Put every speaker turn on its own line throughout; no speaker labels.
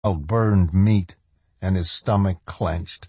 burned meat, and his stomach clenched.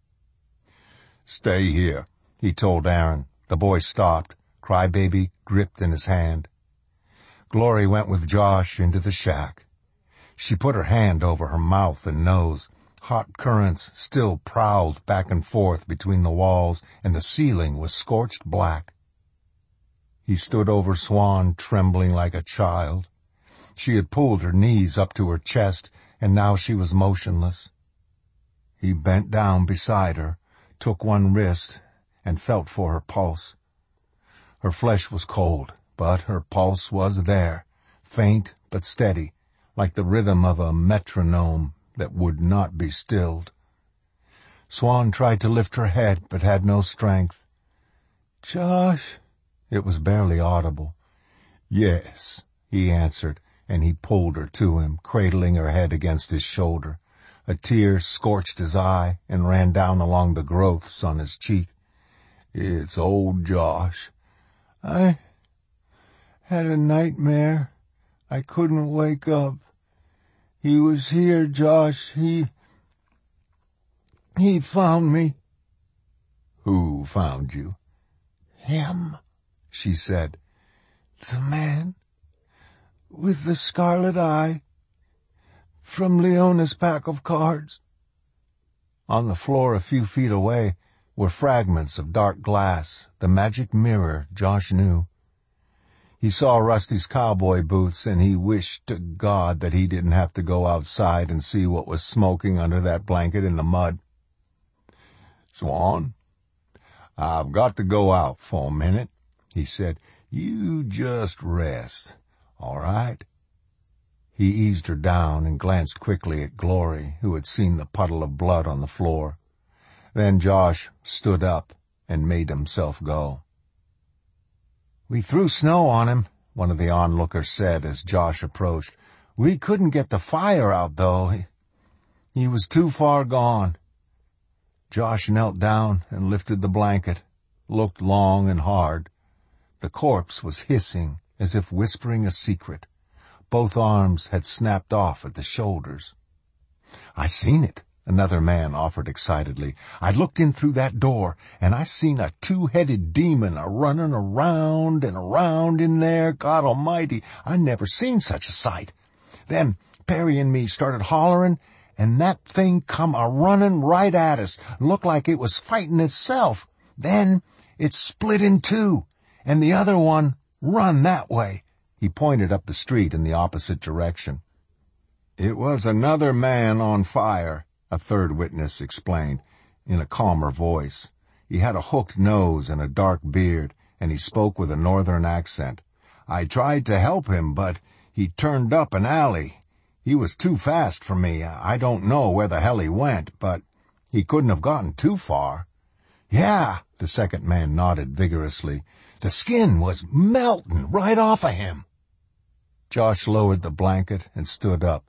"Stay here," he told Aaron. The boy stopped, Crybaby gripped in his hand. Glory went with Josh into the shack. She put her hand over her mouth and nose. Hot currents still prowled back and forth between the walls, and the ceiling was scorched black. He stood over Swan, trembling like a child. She had pulled her knees up to her chest, and now she was motionless. He bent down beside her, took one wrist, and felt for her pulse. Her flesh was cold, but her pulse was there, faint but steady, like the rhythm of a metronome that would not be stilled. Swan tried to lift her head, but had no strength. "Josh," it was barely audible. "Yes," he answered, and he pulled her to him, cradling her head against his shoulder. A tear scorched his eye and ran down along the growths on his cheek. "It's old Josh. I had a nightmare. I couldn't wake up. He was here, Josh. He found me." "Who found you?" "Him," she said. "The man with the scarlet eye from Leona's pack of cards." On the floor a few feet away were fragments of dark glass, the magic mirror Josh knew. He saw Rusty's cowboy boots, and he wished to God that he didn't have to go outside and see what was smoking under that blanket in the mud. "Swan, I've got to go out for a minute," he said. "You just rest, all right?" He eased her down and glanced quickly at Glory, who had seen the puddle of blood on the floor. Then Josh stood up and made himself go. "We threw snow on him," one of the onlookers said as Josh approached. "We couldn't get the fire out, though. He was too far gone." Josh knelt down and lifted the blanket, looked long and hard. The corpse was hissing, as if whispering a secret. Both arms had snapped off at the shoulders. "I seen it," another man offered excitedly. "I looked in through that door, and I seen a two-headed demon a-running around and around in there. God almighty, I never seen such a sight. Then Perry and me started hollering, and that thing come a-running right at us. Looked like it was fighting itself. Then it split in two, and the other one run that way." He pointed up the street in the opposite direction. "It was another man on fire," a third witness explained, in a calmer voice. He had a hooked nose and a dark beard, and he spoke with a northern accent. "I tried to help him, but he turned up an alley. He was too fast for me. I don't know where the hell he went, but he couldn't have gotten too far." "Yeah," the second man nodded vigorously. "The skin was melting right off of him." Josh lowered the blanket and stood up.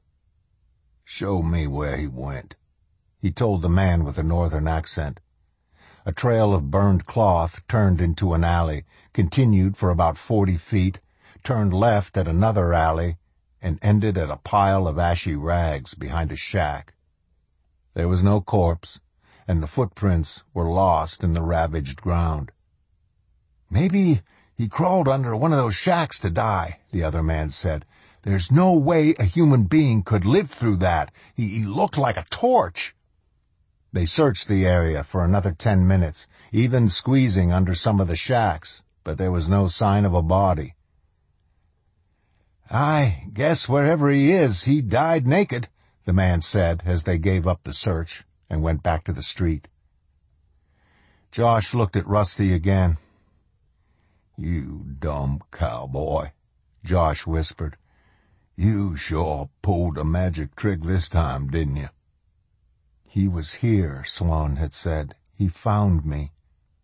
"Show me where he went," he told the man with the northern accent. A trail of burned cloth turned into an alley, continued for about 40 feet, turned left at another alley, and ended at a pile of ashy rags behind a shack. There was no corpse, and the footprints were lost in the ravaged ground. "Maybe he crawled under one of those shacks to die," the other man said. "There's no way a human being could live through that. He looked like a torch." They searched the area for another 10 minutes, even squeezing under some of the shacks, but there was no sign of a body. "I guess wherever he is, he died naked," the man said as they gave up the search and went back to the street. Josh looked at Rusty again. "You dumb cowboy," Josh whispered. "You sure pulled a magic trick this time, didn't you?" "He was here," Swan had said. "He found me."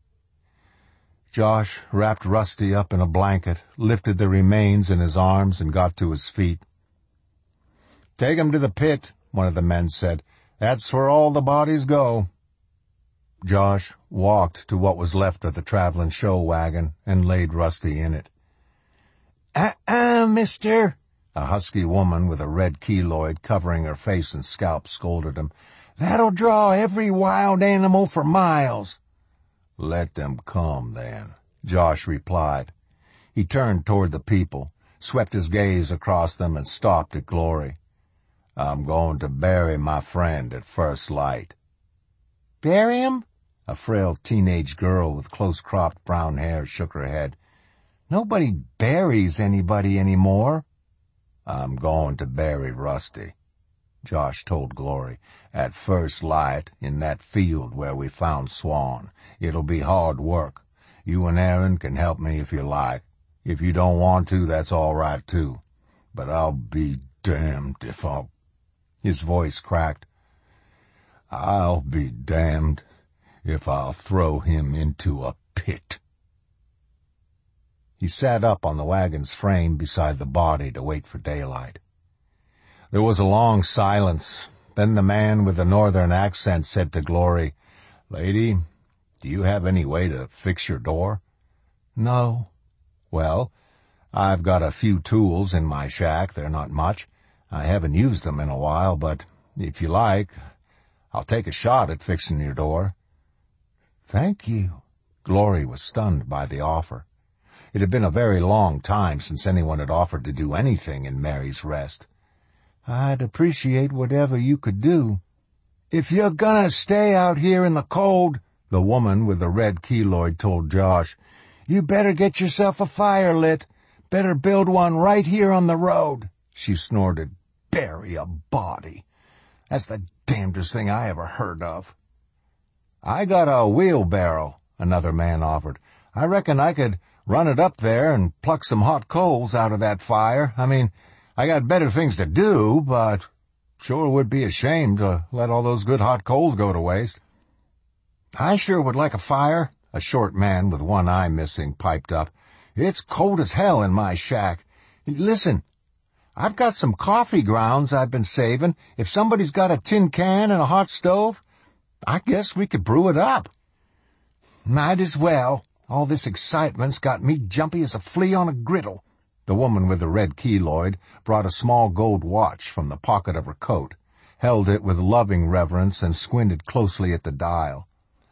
Josh wrapped Rusty up in a blanket, lifted the remains in his arms, and got to his feet. "Take him to the pit," one of the men said. "That's where all the bodies go." Josh walked to what was left of the traveling show wagon and laid Rusty in it. Mister," A husky woman with a red keloid covering her face and scalp scolded him. "That'll draw every wild animal for miles." "Let them come, then," Josh replied. He turned toward the people, swept his gaze across them, and stopped at Glory. "I'm going to bury my friend at first light." "Bury him?" A frail teenage girl with close-cropped brown hair shook her head. "Nobody buries anybody anymore." "I'm going to bury Rusty," Josh told Glory, "at first light in that field where we found Swan. It'll be hard work. You and Aaron can help me if you like. If you don't want to, that's all right too. But I'll be damned if I'll—" His voice cracked. "I'll be damned if I'll throw him into a pit." He sat up on the wagon's frame beside the body to wait for daylight. There was a long silence. Then the man with the northern accent said to Glory, "Lady, do you have any way to fix your door?" "No." "Well, I've got a few tools in my shack. They're not much. I haven't used them in a while, but if you like, I'll take a shot at fixing your door." "Thank you." Glory was stunned by the offer. It had been a very long time since anyone had offered to do anything in Mary's Rest. "I'd appreciate whatever you could do." "If you're gonna stay out here in the cold," the woman with the red keloid told Josh, "you better get yourself a fire lit. Better build one right here on the road." She snorted. "Bury a body. That's the damnedest thing I ever heard of." "I got a wheelbarrow," another man offered. "I reckon I could run it up there and pluck some hot coals out of that fire. I mean, I got better things to do, but sure would be a shame to let all those good hot coals go to waste." "I sure would like a fire," a short man with one eye missing piped up. "It's cold as hell in my shack. Listen, I've got some coffee grounds I've been saving. If somebody's got a tin can and a hot stove, I guess we could brew it up." "Might as well. All this excitement's got me jumpy as a flea on a griddle." The woman with the red keloid brought a small gold watch from the pocket of her coat, held it with loving reverence, and squinted closely at the dial.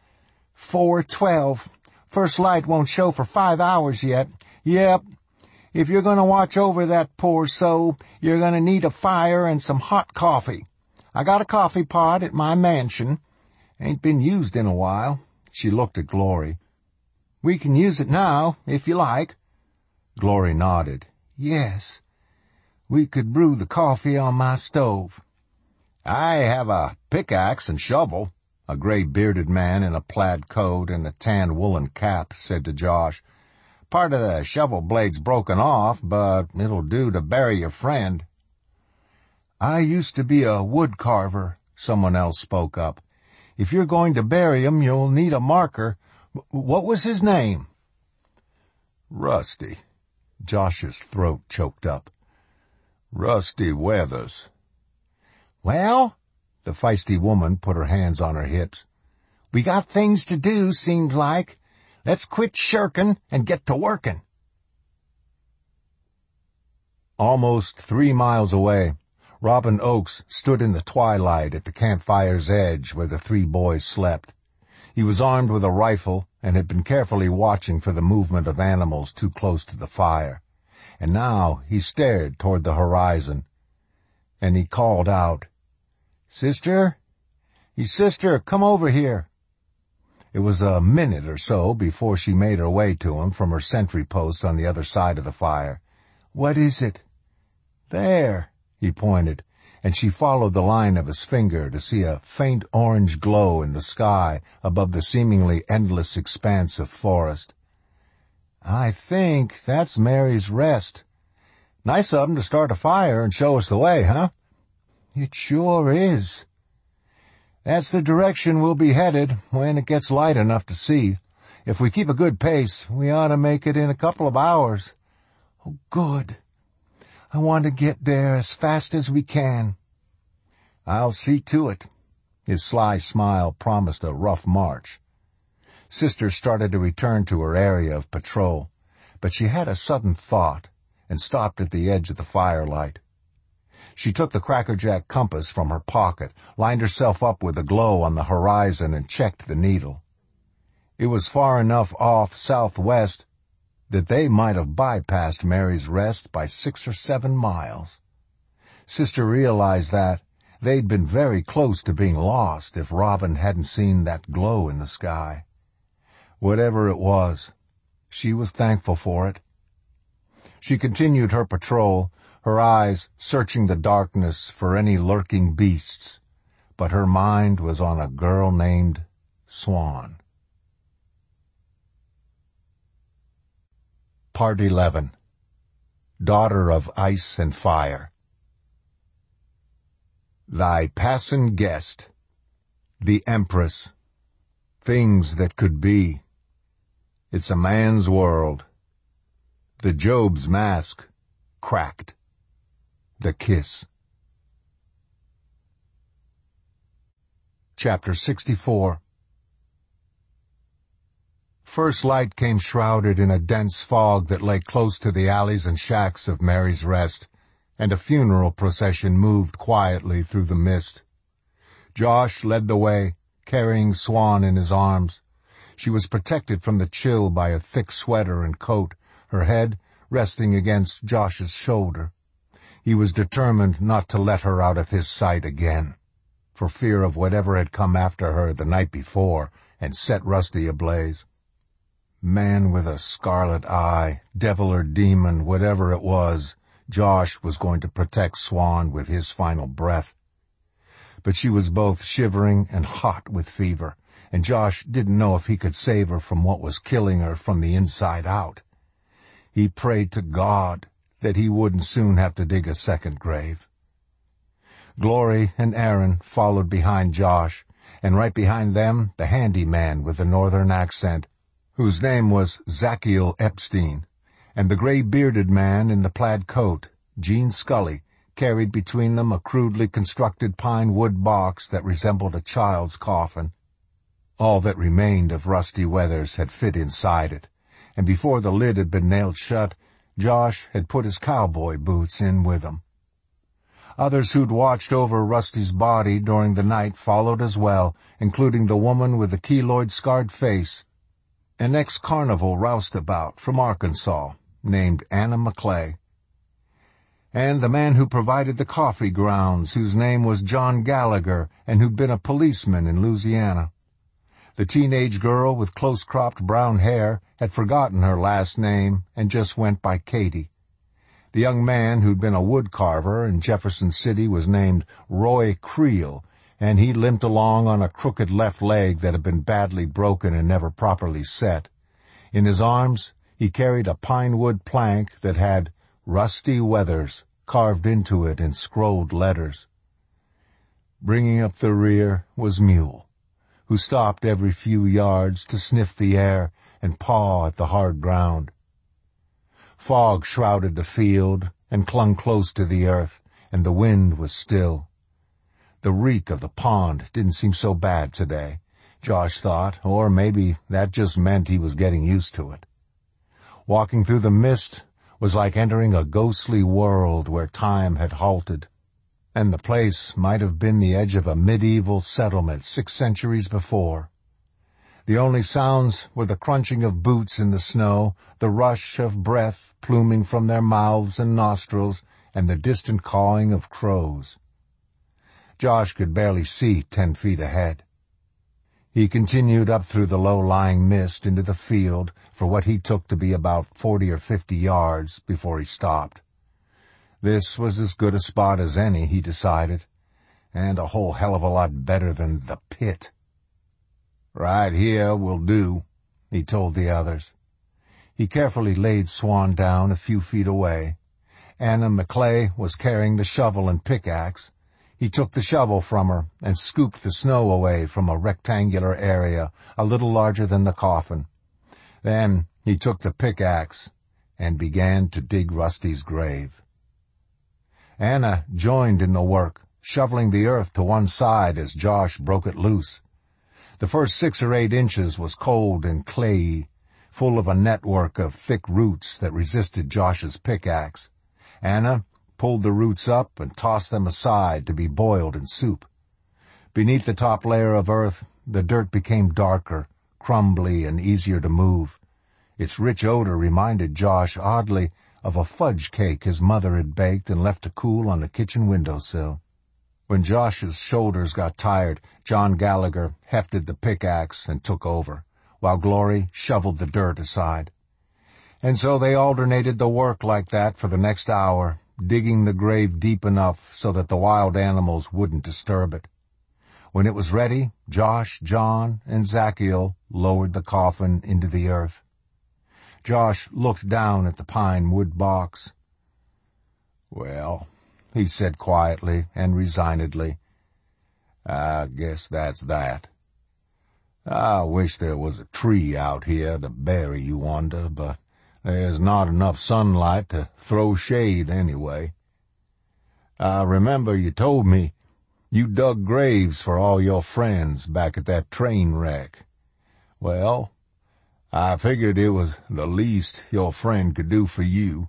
4:12. First light won't show for 5 hours yet. Yep. If you're going to watch over that poor soul, you're going to need a fire and some hot coffee. I got a coffee pot at my mansion. Ain't been used in a while." She looked at Glory. "We can use it now, if you like." Glory nodded. "Yes. We could brew the coffee on my stove." "I have a pickaxe and shovel," a gray-bearded man in a plaid coat and a tan woolen cap said to Josh. "Part of the shovel blade's broken off, but it'll do to bury your friend." "I used to be a wood carver," someone else spoke up. "If you're going to bury him, you'll need a marker. What was his name?" "Rusty." Josh's throat choked up. "Rusty Weathers."
"Well," the feisty woman put her hands on her hips, "we got things to do, seems like. Let's quit shirking and get to working."
Almost 3 miles away, Robin Oakes stood in the twilight at the campfire's edge where the 3 boys slept. He was armed with a rifle and had been carefully watching for the movement of animals too close to the fire. And now he stared toward the horizon, and he called out, "Sister? Sister, come over here." It was a minute or so before she made her way to him from her sentry post on the other side of the fire. "What is it?" "There," he pointed, and she followed the line of his finger to see a faint orange glow in the sky above the seemingly endless expanse of forest. "I think that's Mary's Rest. Nice of 'em to start a fire and show us the way, huh?" "It sure is." "That's the direction we'll be headed when it gets light enough to see. If we keep a good pace, we ought to make it in a couple of hours." "Oh, good. I want to get there as fast as we can." "I'll see to it." His sly smile promised a rough march. Sister started to return to her area of patrol, but she had a sudden thought and stopped at the edge of the firelight. She took the crackerjack compass from her pocket, lined herself up with the glow on the horizon, and checked the needle. It was far enough off southwest that they might have bypassed Mary's Rest by 6 or 7 miles. Sister realized that they'd been very close to being lost if Robin hadn't seen that glow in the sky. Whatever it was, she was thankful for it. She continued her patrol, her eyes searching the darkness for any lurking beasts, but her mind was on a girl named Swan. Part 11. Daughter of Ice and Fire. Thy passin' guest, the Empress, things that could be. It's a man's world. The Job's mask, cracked. The kiss. Chapter 64. First light came shrouded in a dense fog that lay close to the alleys and shacks of Mary's Rest, and a funeral procession moved quietly through the mist. Josh led the way, carrying Swan in his arms. She was protected from the chill by a thick sweater and coat, her head resting against Josh's shoulder. He was determined not to let her out of his sight again, for fear of whatever had come after her the night before and set Rusty ablaze. Man with a scarlet eye, devil or demon, whatever it was, Josh was going to protect Swan with his final breath. But she was both shivering and hot with fever, and Josh didn't know if he could save her from what was killing her from the inside out. He prayed to God that he wouldn't soon have to dig a second grave. Glory and Aaron followed behind Josh, and right behind them the handyman with the northern accent, whose name was Zacchiel Epstein, and the gray-bearded man in the plaid coat, Gene Scully, carried between them a crudely constructed pine wood box that resembled a child's coffin. All that remained of Rusty Weathers had fit inside it, and before the lid had been nailed shut, Josh had put his cowboy boots in with him. Others who'd watched over Rusty's body during the night followed as well, including the woman with the keloid-scarred face, an ex-carnival roustabout from Arkansas named Anna McClay, and the man who provided the coffee grounds, whose name was John Gallagher and who'd been a policeman in Louisiana. The teenage girl with close-cropped brown hair had forgotten her last name and just went by Katie. The young man who'd been a wood carver in Jefferson City was named Roy Creel, and he limped along on a crooked left leg that had been badly broken and never properly set. In his arms, he carried a pine wood plank that had Rusty Weathers carved into it in scrolled letters. Bringing up the rear was Mule, who stopped every few yards to sniff the air and paw at the hard ground. Fog shrouded the field and clung close to the earth, and the wind was still. The reek of the pond didn't seem so bad today, Josh thought, or maybe that just meant he was getting used to it. Walking through the mist was like entering a ghostly world where time had halted, and the place might have been the edge of a medieval settlement 6 centuries before. The only sounds were the crunching of boots in the snow, the rush of breath pluming from their mouths and nostrils, and the distant cawing of crows. Josh could barely see 10 feet ahead. He continued up through the low-lying mist into the field for what he took to be about 40 or 50 yards before he stopped. This was as good a spot as any, he decided, and a whole hell of a lot better than the pit. "Right here will do," he told the others. He carefully laid Swan down a few feet away. Anna McClay was carrying the shovel and pickaxe. He took the shovel from her and scooped the snow away from a rectangular area a little larger than the coffin. Then he took the pickaxe and began to dig Rusty's grave. Anna joined in the work, shoveling the earth to one side as Josh broke it loose. The first 6 or 8 inches was cold and clayey, full of a network of thick roots that resisted Josh's pickaxe. Anna pulled the roots up and tossed them aside to be boiled in soup. Beneath the top layer of earth, the dirt became darker, crumbly, and easier to move. Its rich odor reminded Josh oddly of a fudge cake his mother had baked and left to cool on the kitchen windowsill. When Josh's shoulders got tired, John Gallagher hefted the pickaxe and took over, while Glory shoveled the dirt aside. And so they alternated the work like that for the next hour, digging the grave deep enough so that the wild animals wouldn't disturb it. When it was ready, Josh, John, and Zachiel lowered the coffin into the earth. Josh looked down at the pine wood box. "Well," he said quietly and resignedly, "I guess that's that. I wish there was a tree out here to bury you under, but there's not enough sunlight to throw shade anyway. I remember you told me you dug graves for all your friends back at that train wreck. Well, I figured it was the least your friend could do for you.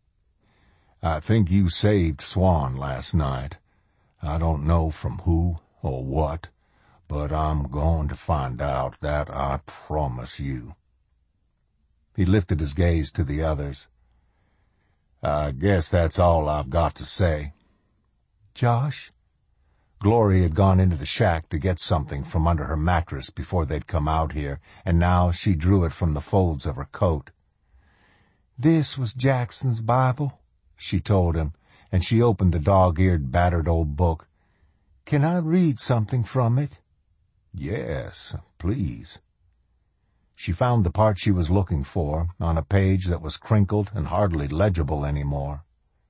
I think you saved Swan last night. I don't know from who or what, but I'm going to find out, that I promise you." He lifted his gaze to the others. "I guess that's all I've got to say."
"Josh?"
Glory had gone into the shack to get something from under her mattress before they'd come out here, and now she drew it from the folds of her coat.
"This was Jackson's Bible,"
she told him, and she opened the dog-eared, battered old book.
"Can I read something from it?"
"Yes, please." She found the part she was looking for on a page that was crinkled and hardly legible anymore.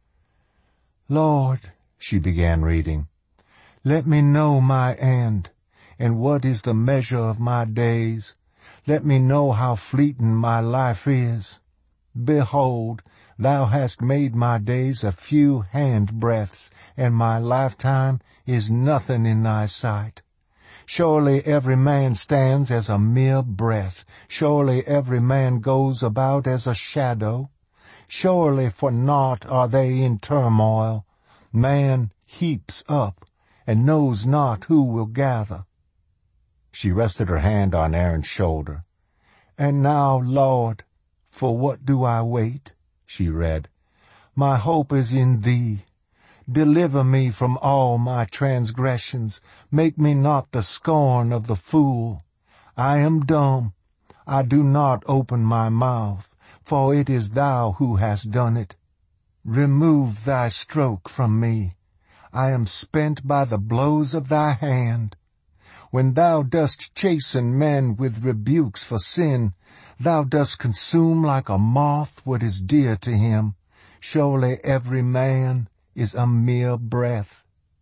"Lord," she began reading, "let me know my end, and what is the measure of my days. Let me know how fleeting my life is. Behold, thou hast made my days a few hand-breadths, and my lifetime is nothing in thy sight. Surely every man stands as a mere breath. Surely every man goes about as a shadow. Surely for naught are they in turmoil. Man heaps up, and knows not who will gather."
She rested her hand on Aaron's shoulder.
"And now, Lord, for what do I wait?" she read. "My hope is in thee. Deliver me from all my transgressions. Make me not the scorn of the fool. I am dumb. I do not open my mouth, for it is thou who hast done it. Remove thy stroke from me. I am spent by the blows of thy hand. When thou dost chasten men with rebukes for sin, thou dost consume like a moth what is dear to him. Surely every man is a mere breath."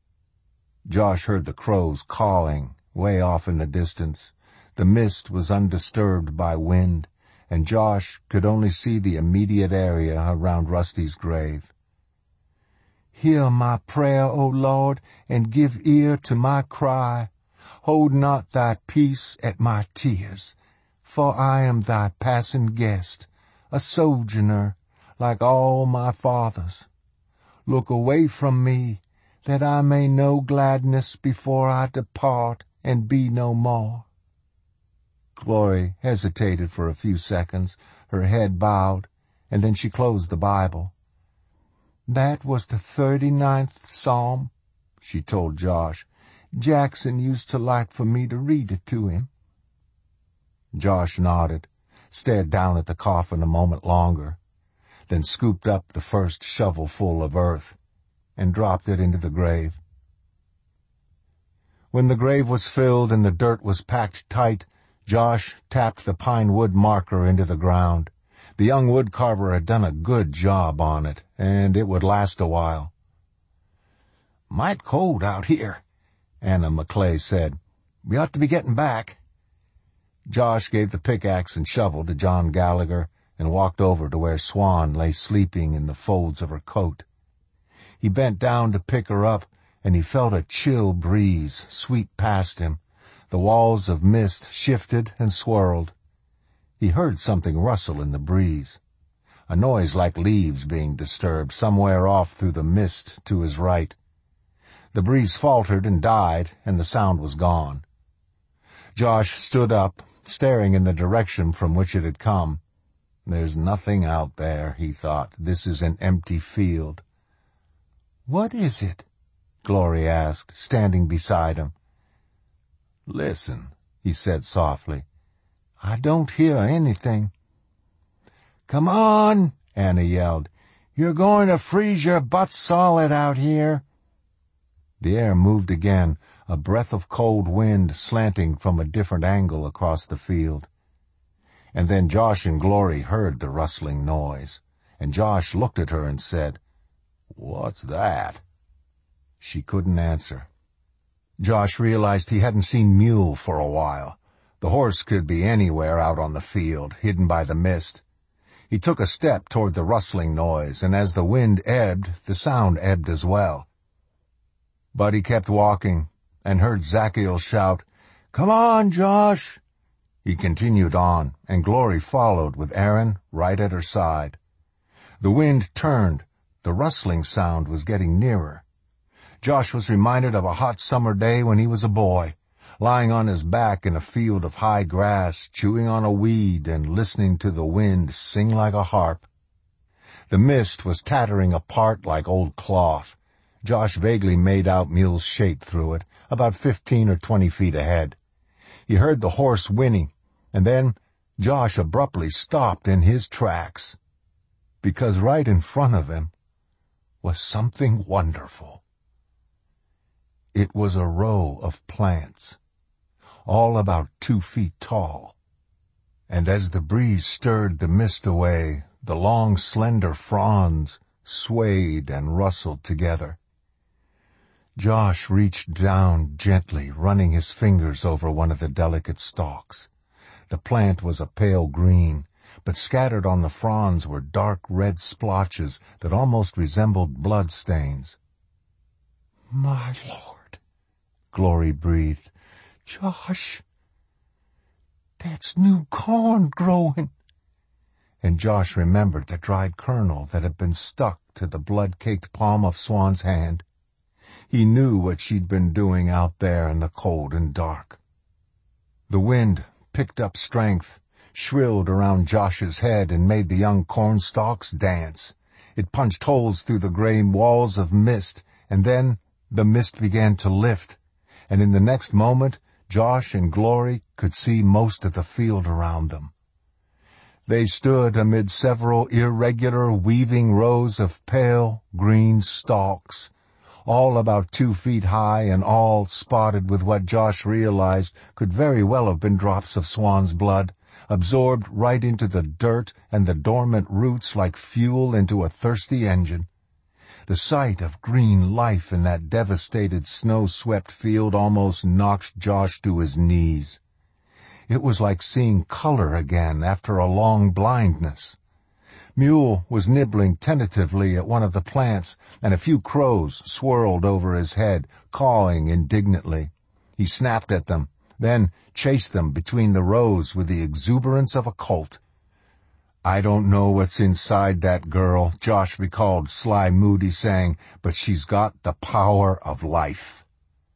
Josh heard the crows cawing way off in the distance. The mist was undisturbed by wind, and Josh could only see the immediate area around Rusty's grave.
"Hear my prayer, O Lord, and give ear to my cry. Hold not thy peace at my tears, for I am thy passing guest, a sojourner like all my fathers. Look away from me, that I may know gladness before I depart and be no more."
Glory hesitated for a few seconds, her head bowed, and then she closed the Bible.
"That was the 39th Psalm," she told Josh. "Jackson used to like for me to read it to him."
Josh nodded, stared down at the coffin a moment longer, then scooped up the first shovelful of earth and dropped it into the grave. When the grave was filled and the dirt was packed tight, Josh tapped the pine wood marker into the ground. The young woodcarver had done a good job on it, and it would last a while.
"Might cold out here," Anna McClay said. "We ought to be getting back."
Josh gave the pickaxe and shovel to John Gallagher and walked over to where Swan lay sleeping in the folds of her coat. He bent down to pick her up, and he felt a chill breeze sweep past him. The walls of mist shifted and swirled. He heard something rustle in the breeze. a noise like leaves being disturbed somewhere off through the mist to his right. The breeze faltered and died, and the sound was gone. Josh stood up, staring in the direction from which it had come. There's nothing out there, he thought. This is an empty field.
What is it?
Glory asked, standing beside him. Listen, he said softly.
I don't hear anything.
Come on, Anna yelled. You're going to freeze your butt solid out here. The air moved again, a breath of cold wind slanting from a different angle across the field. And then Josh and Glory heard the rustling noise, and Josh looked at her and said, What's that? She couldn't answer. Josh realized he hadn't seen Mule for a while. The horse could be anywhere out on the field, hidden by the mist. He took a step toward the rustling noise, and as the wind ebbed, the sound ebbed as well. But he kept walking, and heard Zackiel shout, Come on, Josh! He continued on, and Glory followed with Aaron right at her side. The wind turned. The rustling sound was getting nearer. Josh was reminded of a hot summer day when he was a boy, lying on his back in a field of high grass, chewing on a weed and listening to the wind sing like a harp. The mist was tattering apart like old cloth. Josh vaguely made out Mule's shape through it, about 15 or 20 feet ahead. He heard the horse whinny, and then Josh abruptly stopped in his tracks, because right in front of him was something wonderful. It was a row of plants, all about 2 feet tall, and as the breeze stirred the mist away, the long, slender fronds swayed and rustled together. Josh reached down gently, running his fingers over one of the delicate stalks. The plant was a pale green, but scattered on the fronds were dark red splotches that almost resembled blood stains.
My Lord,
Glory breathed.
Josh, that's new corn growing.
And Josh remembered the dried kernel that had been stuck to the blood-caked palm of Swan's hand. He knew what she'd been doing out there in the cold and dark. The wind picked up strength, shrilled around Josh's head, and made the young corn stalks dance. It punched holes through the gray walls of mist, and then the mist began to lift, and in the next moment Josh and Glory could see most of the field around them. They stood amid several irregular weaving rows of pale green stalks, all about 2 feet high and all spotted with what Josh realized could very well have been drops of Swan's blood, absorbed right into the dirt and the dormant roots like fuel into a thirsty engine. The sight of green life in that devastated, snow-swept field almost knocked Josh to his knees. It was like seeing color again after a long blindness. Mule was nibbling tentatively at one of the plants, and a few crows swirled over his head, cawing indignantly. He snapped at them, then chased them between the rows with the exuberance of a colt. I don't know what's inside that girl, Josh recalled Sly Moody saying, but she's got the power of life.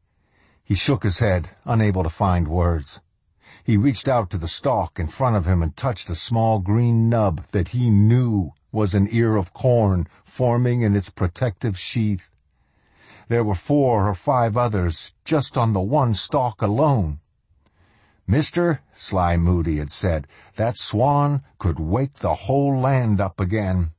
He shook his head, unable to find words. He reached out to the stalk in front of him and touched a small green nub that he knew was an ear of corn forming in its protective sheath. There were 4 or 5 others just on the one stalk alone. Mister, Sly Moody had said, that swan could wake the whole land up again.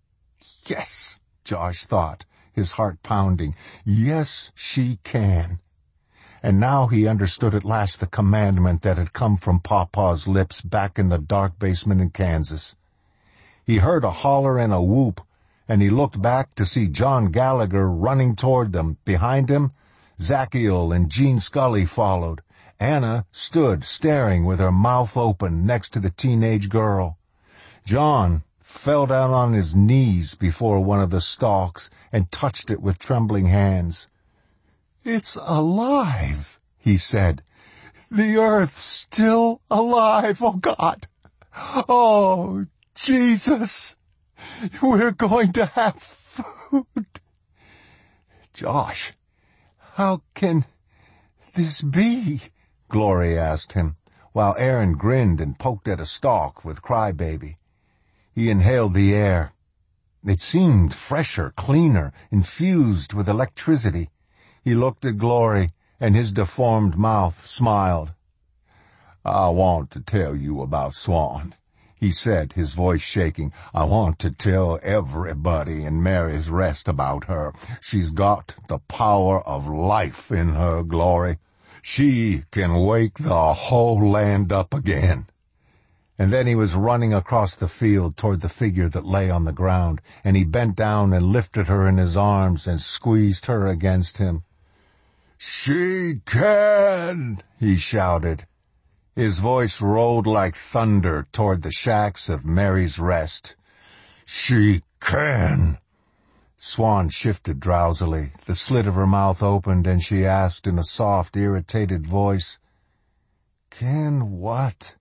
Yes, Josh thought, his heart pounding. Yes, she can. And now he understood at last the commandment that had come from Pawpaw's lips back in the dark basement in Kansas. He heard a holler and a whoop, and he looked back to see John Gallagher running toward them. Behind him, Zackiel and Gene Scully followed. Anna stood staring with her mouth open next to the teenage girl. John fell down on his knees before one of the stalks and touched it with trembling hands. "It's alive," he said. "The earth's still alive, oh God! Oh, Jesus!"
We're going to have food. Josh, how can this be? Glory asked him, while Aaron grinned and poked at a stalk with Crybaby. He inhaled the air. It seemed fresher, cleaner, infused with electricity. He looked at Glory, and his deformed mouth smiled. I want to tell you about Swan, he said, his voice shaking. I want to tell everybody in Mary's Rest about her. She's got the power of life in her, Glory. She can wake the whole land up again. And then he was running across the field toward the figure that lay on the ground, and he bent down and lifted her in his arms and squeezed her against him. She can, he shouted. His voice rolled like thunder toward the shacks of Mary's Rest. She can. Swan shifted drowsily. The slit of her mouth opened, and she asked in a soft, irritated voice, Can what?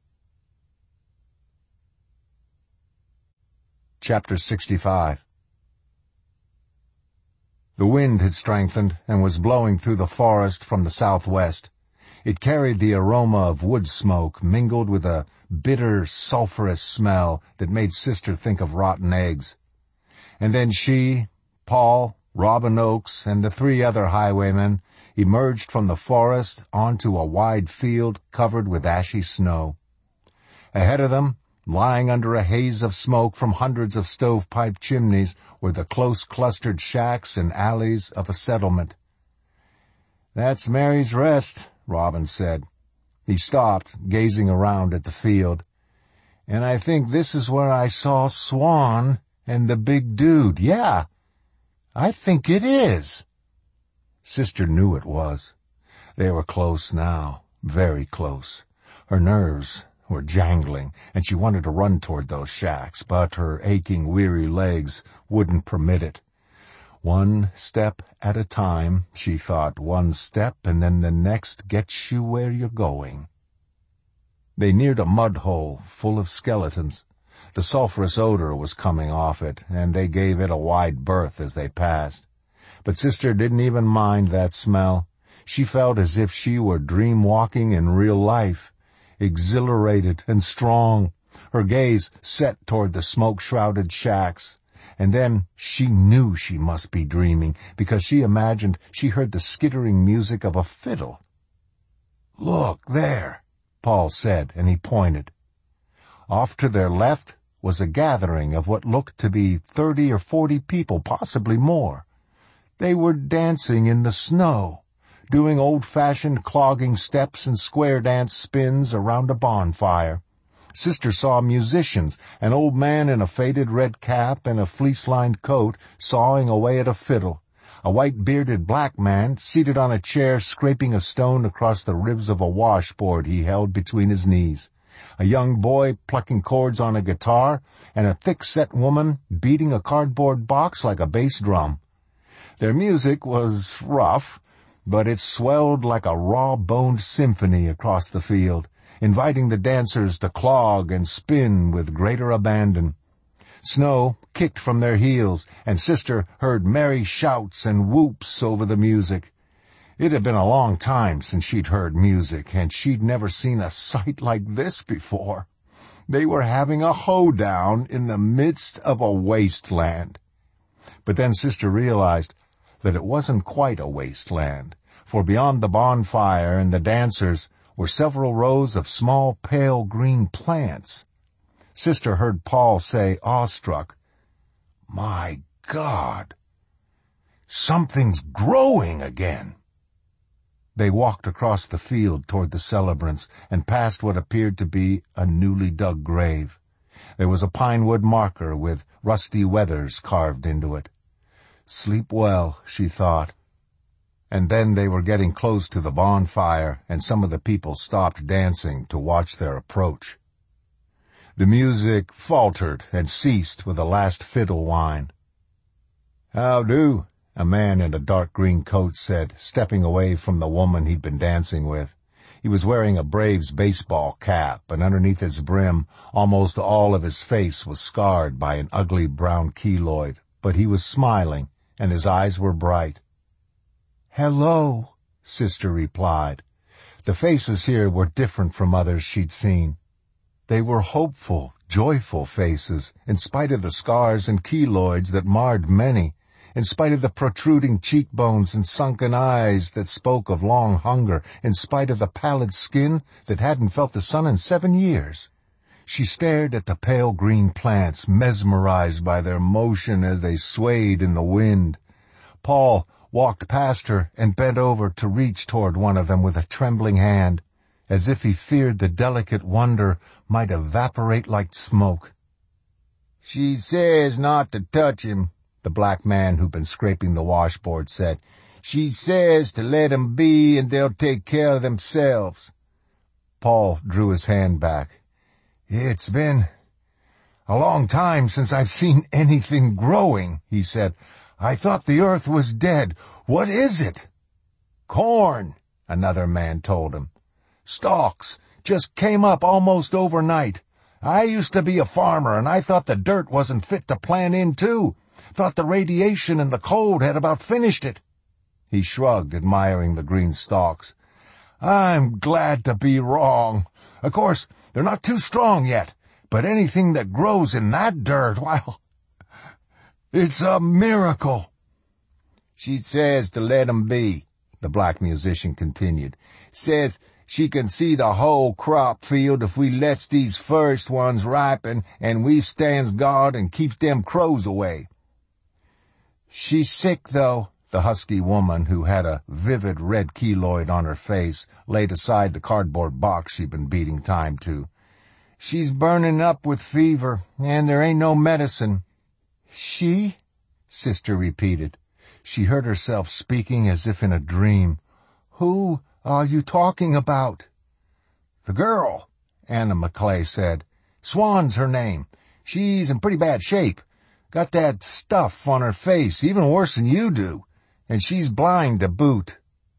Chapter 65. The wind had strengthened and was blowing through the forest from the southwest. It carried the aroma of wood smoke mingled with a bitter, sulphurous smell that made Sister think of rotten eggs. And then she, Paul, Robin Oakes, and the 3 other highwaymen emerged from the forest onto a wide field covered with ashy snow. Ahead of them, lying under a haze of smoke from hundreds of stovepipe chimneys, were the close-clustered shacks and alleys of a settlement. That's Mary's Rest, Robin said. He stopped, gazing around at the field. And I think this is where I saw Swan and the big dude. Yeah, I think it is. Sister knew it was. They were close now, very close. Her nerves were jangling, and she wanted to run toward those shacks, but her aching, weary legs wouldn't permit it. One step at a time, she thought. One step, and then the next gets you where you're going. They neared a mud hole full of skeletons. The sulphurous odor was coming off it, and they gave it a wide berth as they passed. But Sister didn't even mind that smell. She felt as if she were dream-walking in real life, exhilarated and strong, her gaze set toward the smoke-shrouded shacks. And then she knew she must be dreaming, because she imagined she heard the skittering music of a fiddle. Look there, Paul said, and he pointed. Off to their left was a gathering of what looked to be 30 or 40 people, possibly more. They were dancing in the snow, doing old-fashioned clogging steps and square dance spins around a bonfire. Sister saw musicians, an old man in a faded red cap and a fleece-lined coat sawing away at a fiddle, a white-bearded black man seated on a chair scraping a stone across the ribs of a washboard he held between his knees, a young boy plucking chords on a guitar, and a thick-set woman beating a cardboard box like a bass drum. Their music was rough, but it swelled like a raw-boned symphony across the field, inviting the dancers to clog and spin with greater abandon. Snow kicked from their heels, and Sister heard merry shouts and whoops over the music. It had been a long time since she'd heard music, and she'd never seen a sight like this before. They were having a hoedown in the midst of a wasteland. But then Sister realized that it wasn't quite a wasteland, for beyond the bonfire and the dancers were several rows of small pale green plants. Sister heard Paul say, awestruck, "My God, something's growing again." They walked across the field toward the celebrants and past what appeared to be a newly dug grave. There was a pinewood marker with Rusty Weathers carved into it. Sleep well, she thought. And then they were getting close to the bonfire, and some of the people stopped dancing to watch their approach. The music faltered and ceased with a last fiddle whine. "How do?" a man in a dark green coat said, stepping away from the woman he'd been dancing with.
He was wearing a Braves baseball cap, and underneath its brim, almost all of his face was scarred by an ugly brown keloid, but he was smiling, and his eyes were bright.
"Hello,"
Sister replied. The faces here were different from others she'd seen. They were hopeful, joyful faces, in spite of the scars and keloids that marred many, in spite of the protruding cheekbones and sunken eyes that spoke of long hunger, in spite of the pallid skin that hadn't felt the sun in 7 years. She stared at the pale green plants, mesmerized by their motion as they swayed in the wind. Paul walked past her and bent over to reach toward one of them with a trembling hand, as if he feared the delicate wonder might evaporate like smoke.
"She says not to touch him," the black man who'd been scraping the washboard said. "She says to let 'em be and they'll take care of themselves."
Paul drew his hand back.
"It's been a long time since I've seen anything growing," he said. "I thought the earth was dead. What is it?"
"Corn," another man told him.
"Stalks. Just came up almost overnight. I used to be a farmer, and I thought the dirt wasn't fit to plant in, too. Thought the radiation and the cold had about finished it."
He shrugged, admiring the green stalks.
"I'm glad to be wrong. Of course, they're not too strong yet, but anything that grows in that dirt, well, it's a miracle."
"She says to let 'em be," the black musician continued. "Says she can see the whole crop field if we lets these first ones ripen and we stands guard and keeps them crows away."
"She's sick, though,"
the husky woman, who had a vivid red keloid on her face, laid aside the cardboard box she'd been beating time to.
"She's burning up with fever, and there ain't no medicine."
"She?" Sister repeated. She heard herself speaking as if in a dream.
"Who are you talking about?"
"The girl," Anna McClay said. "Swan's her name. She's in pretty bad shape. Got that stuff on her face, even worse than you do. And she's blind to boot."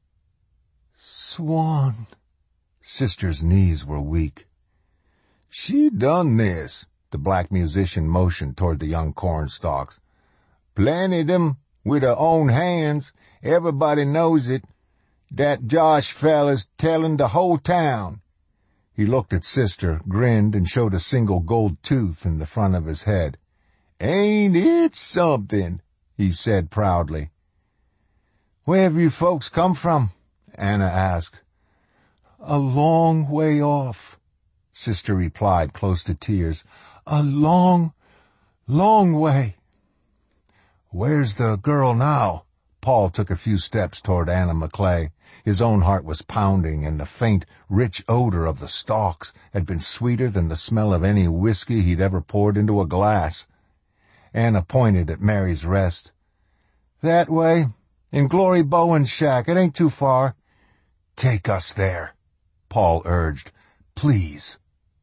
"Swan."
Sister's knees were weak.
"She done this," the black musician motioned toward the young corn stalks. "Planted 'em with her own hands. Everybody knows it. That Josh fella's tellin' the whole town."
He looked at Sister, grinned, and showed a single gold tooth in the front of his head.
"Ain't it something?" he said proudly.
"Where have you folks come from?" Anna asked.
"A long way off,"
Sister replied, close to tears.
"A long, long way."
"Where's the girl now?" Paul took a few steps toward Anna McClay. His own heart was pounding, and the faint, rich odor of the stalks had been sweeter than the smell of any whiskey he'd ever poured into a glass. Anna pointed at Mary's Rest.
"That way, in Glory Bowen's shack. It ain't too far."
"Take us there," Paul urged. "Please."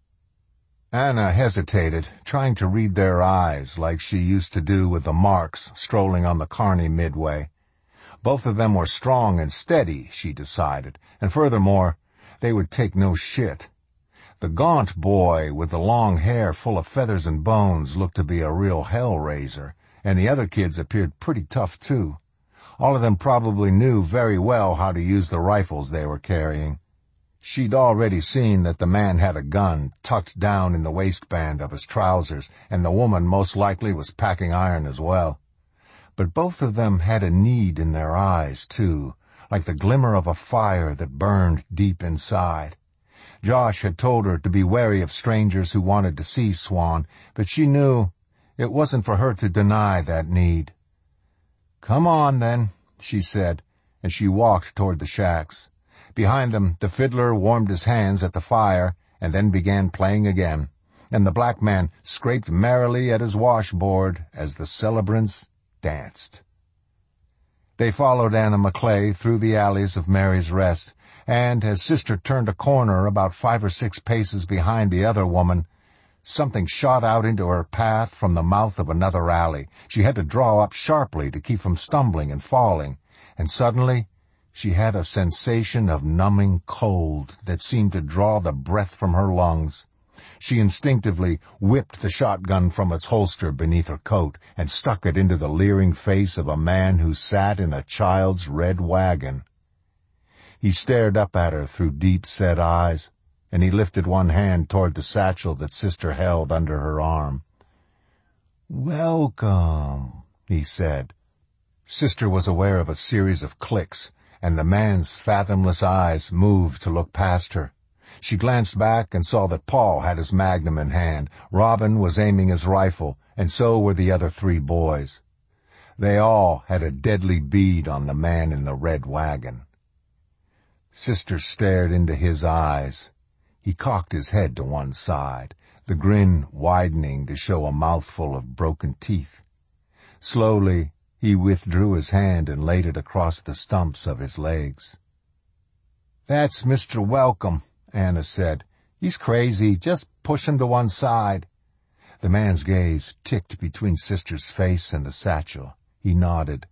Anna hesitated, trying to read their eyes like she used to do with the Marks strolling on the Kearney midway. Both of them were strong and steady, she decided, and furthermore, they would take no shit. The gaunt boy with the long hair full of feathers and bones looked to be a real hell-raiser, and the other kids appeared pretty tough, too. All of them probably knew very well how to use the rifles they were carrying. She'd already seen that the man had a gun tucked down in the waistband of his trousers, and the woman most likely was packing iron as well. But both of them had a need in their eyes, too, like the glimmer of a fire that burned deep inside. Josh had told her to be wary of strangers who wanted to see Swan, but she knew it wasn't for her to deny that need. "Come on, then," she said, and she walked toward the shacks. Behind them, the fiddler warmed his hands at the fire and then began playing again, and the black man scraped merrily at his washboard as the celebrants danced. They followed Anna McClay through the alleys of Mary's Rest, and as Sister turned a corner about 5 or 6 paces behind the other woman, something shot out into her path from the mouth of another alley. She had to draw up sharply to keep from stumbling and falling, and suddenly she had a sensation of numbing cold that seemed to draw the breath from her lungs. She instinctively whipped the shotgun from its holster beneath her coat and stuck it into the leering face of a man who sat in a child's red wagon. He stared up at her through deep-set eyes, and he lifted one hand toward the satchel that Sister held under her arm. "Welcome," he said. Sister was aware of a series of clicks, and the man's fathomless eyes moved to look past her. She glanced back and saw that Paul had his magnum in hand. Robin was aiming his rifle, and so were the other 3 boys. They all had a deadly bead on the man in the red wagon. Sister stared into his eyes. He cocked his head to one side, the grin widening to show a mouthful of broken teeth. Slowly, he withdrew his hand and laid it across the stumps of his legs. "That's Mr. Welcome," Anna said. "He's crazy. Just push him to one side." The man's gaze ticked between Sister's face and the satchel. He nodded.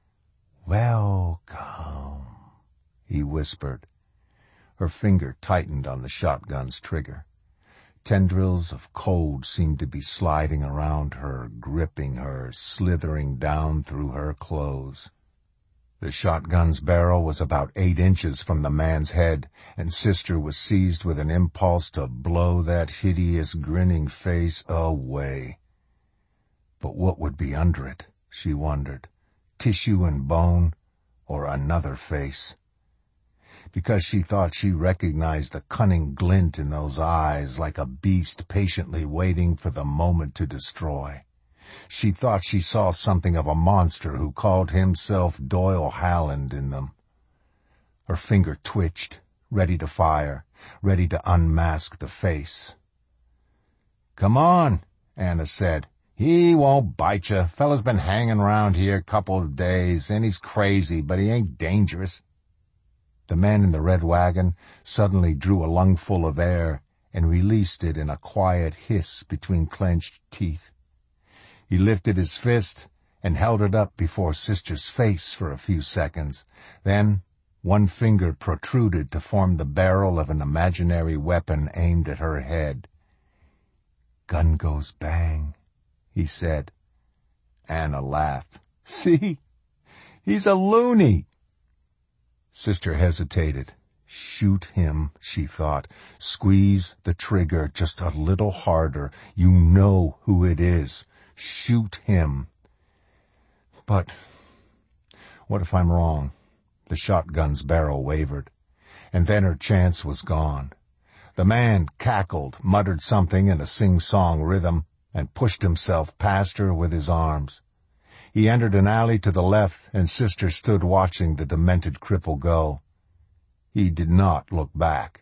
"Welcome," he whispered. Her finger tightened on the shotgun's trigger. Tendrils of cold seemed to be sliding around her, gripping her, slithering down through her clothes. The shotgun's barrel was about 8 inches from the man's head, and Sister was seized with an impulse to blow that hideous, grinning face away. But what would be under it, she wondered? Tissue and bone, or another face? Because she thought she recognized the cunning glint in those eyes, like a beast patiently waiting for the moment to destroy. She thought she saw something of a monster who called himself Doyle Halland in them. Her finger twitched, ready to fire, ready to unmask the face. "Come on," Anna said. "He won't bite you. Fella's been hanging around here a couple of days, and he's crazy, but he ain't dangerous." The man in the red wagon suddenly drew a lungful of air and released it in a quiet hiss between clenched teeth. He lifted his fist and held it up before Sister's face for a few seconds. Then one finger protruded to form the barrel of an imaginary weapon aimed at her head. "Gun goes bang," he said. Anna laughed. "See? He's a loony." Sister hesitated. Shoot him, she thought. Squeeze the trigger just a little harder. You know who it is. Shoot him. But what if I'm wrong? The shotgun's barrel wavered, and then her chance was gone. The man cackled, muttered something in a sing-song rhythm, and pushed himself past her with his arms. He entered an alley to the left, and Sister stood watching the demented cripple go. He did not look back.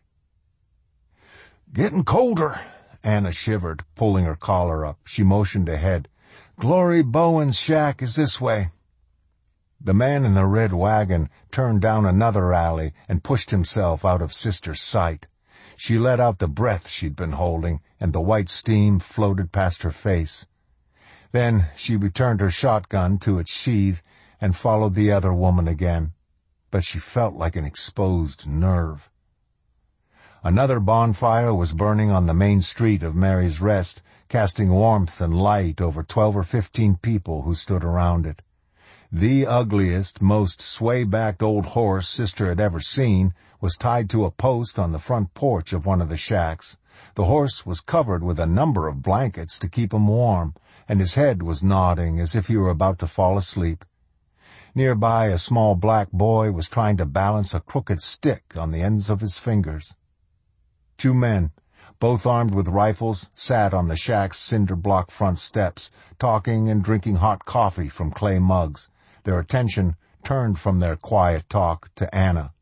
"Getting colder," Anna shivered, pulling her collar up. She motioned ahead. "Glory Bowen's shack is this way." The man in the red wagon turned down another alley and pushed himself out of Sister's sight. She let out the breath she'd been holding, and the white steam floated past her face. Then she returned her shotgun to its sheath and followed the other woman again, but she felt like an exposed nerve. Another bonfire was burning on the main street of Mary's Rest, casting warmth and light over 12 or 15 people who stood around it. The ugliest, most sway-backed old horse Sister had ever seen was tied to a post on the front porch of one of the shacks. The horse was covered with a number of blankets to keep him warm, and his head was nodding as if he were about to fall asleep. Nearby, a small black boy was trying to balance a crooked stick on the ends of his fingers. 2 men, both armed with rifles, sat on the shack's cinder-block front steps, talking and drinking hot coffee from clay mugs. Their attention turned from their quiet talk to Anna.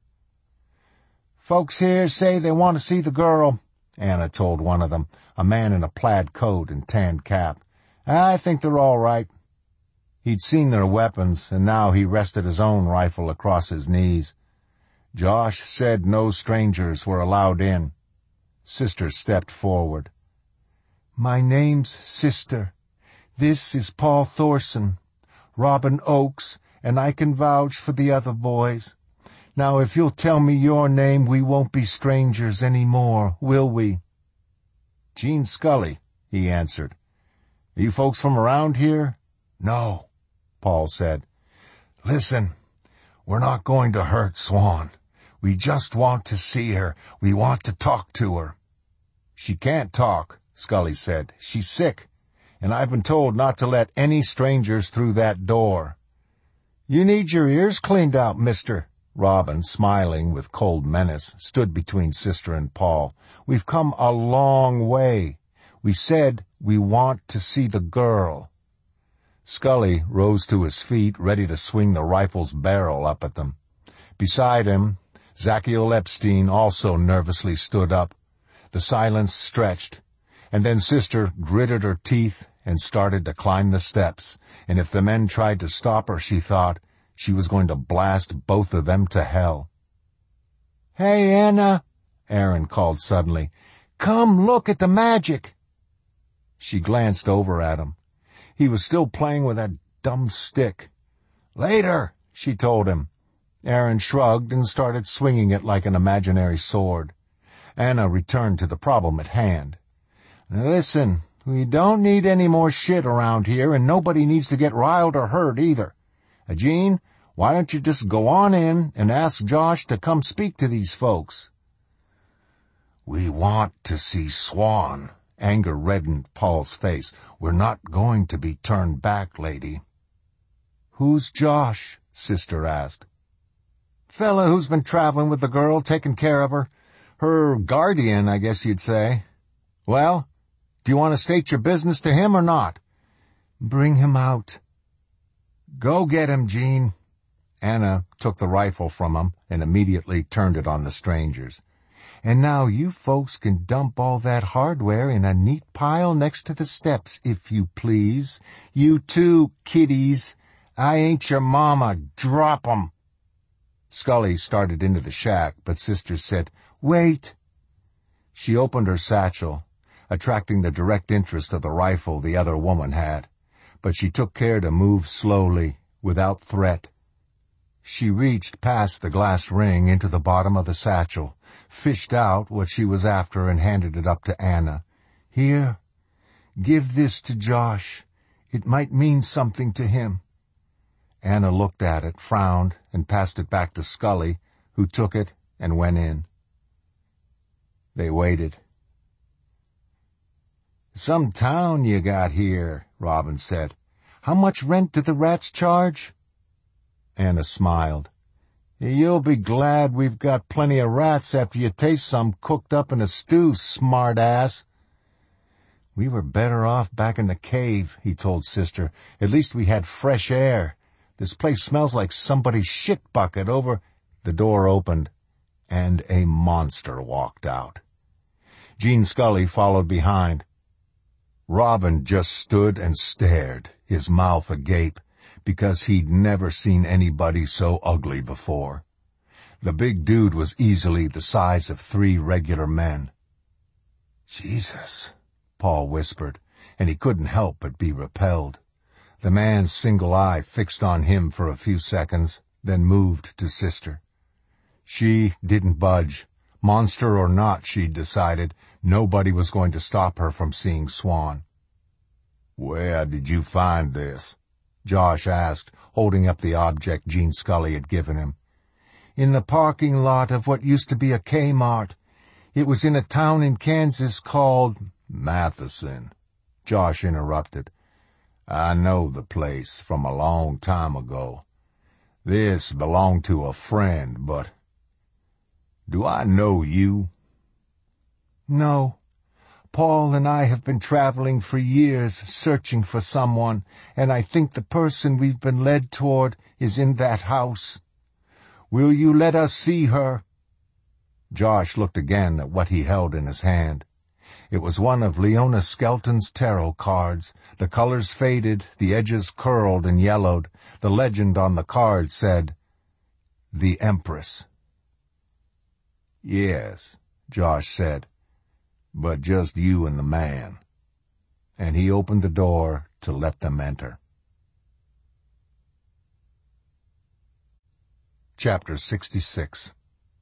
"Folks here say they want to see the girl," Anna told one of them, a man in a plaid coat and tanned cap. "I think they're all right." He'd seen their weapons, and now he rested his own rifle across his knees. Josh said no strangers were allowed in. Sister stepped forward. "My name's Sister. This is Paul Thorson, Robin Oakes, and I can vouch for the other boys.
Now if you'll tell me your name, we won't be strangers any more, will we?"
"Gene Scully," he answered. "Are you folks from around here?"
"No," Paul said.
"Listen, we're not going to hurt Swan. We just want to see her. We want to talk to her." "She can't talk," Scully said. "She's sick, and I've been told not to let any strangers through that door."
"You need your ears cleaned out, mister." Robin, smiling with cold menace, stood between Sister and Paul. "We've come a long way. We said we want to see the girl."
Scully rose to his feet, ready to swing the rifle's barrel up at them. Beside him, Zachiel Epstein also nervously stood up. The silence stretched, and then Sister gritted her teeth and started to climb the steps, and if the men tried to stop her, she thought, she was going to blast both of them to hell.
"Hey, Anna," Aaron called suddenly. "Come look at the magic."
She glanced over at him. He was still playing with that dumb stick. "Later," she told him. Aaron shrugged and started swinging it like an imaginary sword. Anna returned to the problem at hand.
"Listen, we don't need any more shit around here, and nobody needs to get riled or hurt either. Gene, why don't you just go on in and ask Josh to come speak to these folks?"
"We want to see Swan." Anger reddened Paul's face. "We're not going to be turned back, lady."
"Who's Josh?" Sister asked. "Fella who's been traveling with the girl, taking care of her. Her guardian, I guess you'd say. Well, do you want to state your business to him or not?" "Bring him out."
"Go get him, Gene." Anna took the rifle from him and immediately turned it on the strangers.
"And now you folks can dump all that hardware in a neat pile next to the steps, if you please. You too, kiddies. I ain't your mama. Drop 'em."
Scully started into the shack, but Sister said,
"Wait."
She opened her satchel, attracting the direct interest of the rifle the other woman had, but she took care to move slowly, without threat. She reached past the glass ring into the bottom of the satchel, fished out what she was after, and handed it up to Anna.
"Here, give this to Josh. It might mean something to him."
Anna looked at it, frowned, and passed it back to Scully, who took it and went in. They waited.
"Some town you got here," Robin said. "How much rent do the rats charge?"
Anna smiled.
"You'll be glad we've got plenty of rats after you taste some cooked up in a stew, smart ass."
"We were better off back in the cave," he told Sister. "At least we had fresh air. This place smells like somebody's shit bucket over—" The door opened, and a monster walked out. Gene Scully followed behind. Robin just stood and stared, his mouth agape, because he'd never seen anybody so ugly before. The big dude was easily the size of 3 regular men. "Jesus," Paul whispered, and he couldn't help but be repelled. The man's single eye fixed on him for a few seconds, then moved to Sister. She didn't budge. Monster or not, she'd decided, nobody was going to stop her from seeing Swan. "Where did you find this?" Josh asked, holding up the object Gene Scully had given him.
"In the parking lot of what used to be a Kmart. It was in a town in Kansas called—"
"Matheson," Josh interrupted. "I know the place from a long time ago. This belonged to a friend, but... Do I know you?"
"No. Paul and I have been traveling for years, searching for someone, and I think the person we've been led toward is in that house. Will you let us see her?"
Josh looked again at what he held in his hand. It was one of Leona Skelton's tarot cards. The colors faded, the edges curled and yellowed. The legend on the card said, "The Empress." "Yes," Josh said, "but just you and the man." And he opened the door to let them enter. Chapter 66.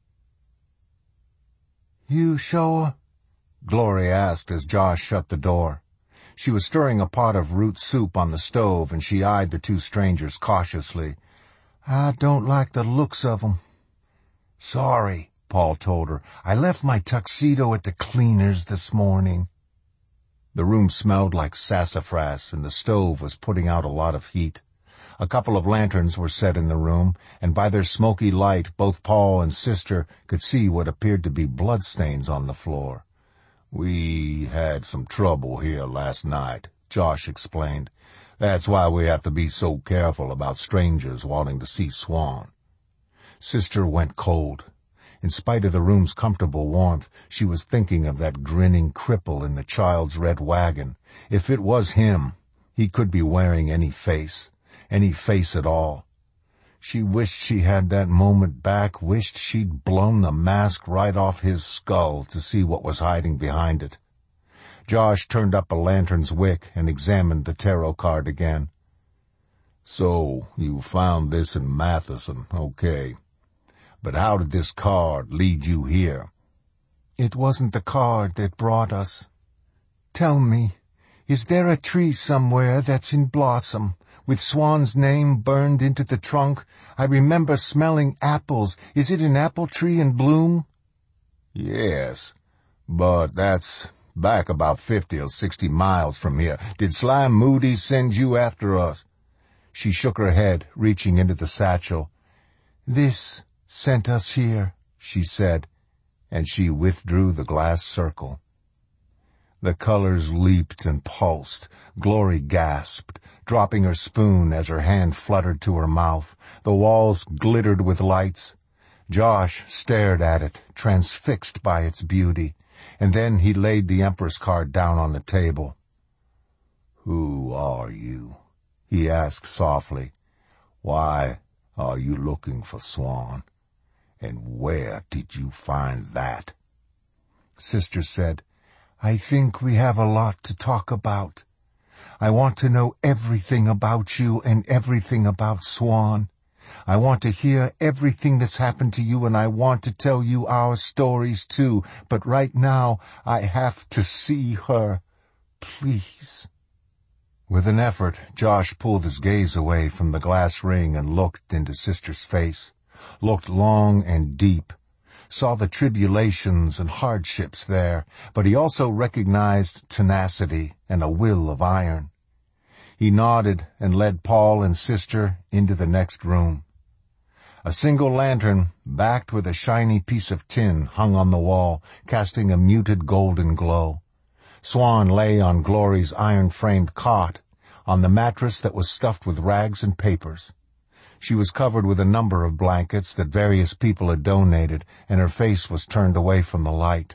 "You sure?"
Glory asked as Josh shut the door. She was stirring a pot of root soup on the stove, and she eyed the two strangers cautiously.
"I don't like the looks of 'em."
"Sorry," Paul told her. "I left my tuxedo at the cleaners this morning." The room smelled like sassafras, and the stove was putting out a lot of heat. A couple of lanterns were set in the room, and by their smoky light both Paul and Sister could see what appeared to be bloodstains on the floor. "We had some trouble here last night," Josh explained. "That's why we have to be so careful about strangers wanting to see Swan." Sister went cold. In spite of the room's comfortable warmth, she was thinking of that grinning cripple in the child's red wagon. If it was him, he could be wearing any face at all. She wished she had that moment back, wished she'd blown the mask right off his skull to see what was hiding behind it. Josh turned up a lantern's wick and examined the tarot card again. "So, you found this in Matheson, okay. But how did this card lead you here?"
"It wasn't the card that brought us. Tell me, is there a tree somewhere that's in blossom, with Swan's name burned into the trunk? I remember smelling apples. Is it an apple tree in bloom?"
"Yes, but that's back about 50 or 60 miles from here. Did Sly Moody send you after us?" She shook her head, reaching into the satchel.
"This sent us here," she said, and she withdrew the glass circle.
The colors leaped and pulsed. Glory gasped, dropping her spoon as her hand fluttered to her mouth. The walls glittered with lights. Josh stared at it, transfixed by its beauty, and then he laid the Empress card down on the table. "Who are you?" he asked softly. "Why are you looking for Swan? And where did you find that?"
Sister said, "I think we have a lot to talk about. I want to know everything about you and everything about Swan. I want to hear everything that's happened to you, and I want to tell you our stories too. But right now, I have to see her. Please."
With an effort, Josh pulled his gaze away from the glass ring and looked into Sister's face, looked long and deep, saw the tribulations and hardships there, but he also recognized tenacity and a will of iron. He nodded and led Paul and Sister into the next room. A single lantern, backed with a shiny piece of tin, hung on the wall, casting a muted golden glow. Swan lay on Glory's iron-framed cot, on the mattress that was stuffed with rags and papers. She was covered with a number of blankets that various people had donated, and her face was turned away from the light.